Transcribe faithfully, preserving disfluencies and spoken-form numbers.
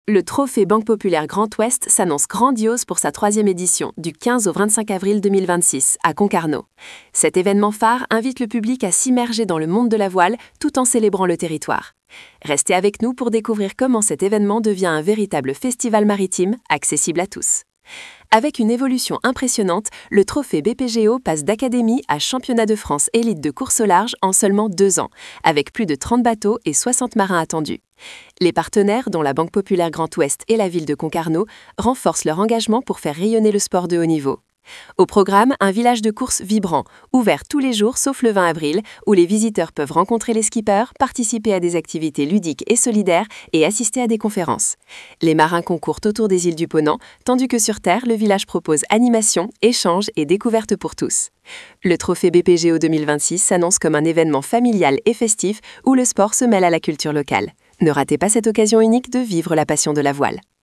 Le Trophée Banque Populaire Grand Ouest s'annonce grandiose pour sa troisième édition, du quinze au vingt-cinq avril deux mille vingt-six, à Concarneau. Cet événement phare invite le public à s'immerger dans le monde de la voile tout en célébrant le territoire. Restez avec nous pour découvrir comment cet événement devient un véritable festival maritime, accessible à tous. Avec une évolution impressionnante, le trophée B P G O passe d'académie à championnat de France élite de course au large en seulement deux ans, avec plus de trente bateaux et soixante marins attendus. Les partenaires, dont la Banque Populaire Grand Ouest et la ville de Concarneau, renforcent leur engagement pour faire rayonner le sport de haut niveau. Au programme, un village de course vibrant, ouvert tous les jours sauf le vingt avril, où les visiteurs peuvent rencontrer les skippers, participer à des activités ludiques et solidaires et assister à des conférences. Les marins concourent autour des îles du Ponant, tandis que sur Terre, le village propose animation, échanges et découvertes pour tous. Le trophée B P G O deux mille vingt-six s'annonce comme un événement familial et festif où le sport se mêle à la culture locale. Ne ratez pas cette occasion unique de vivre la passion de la voile.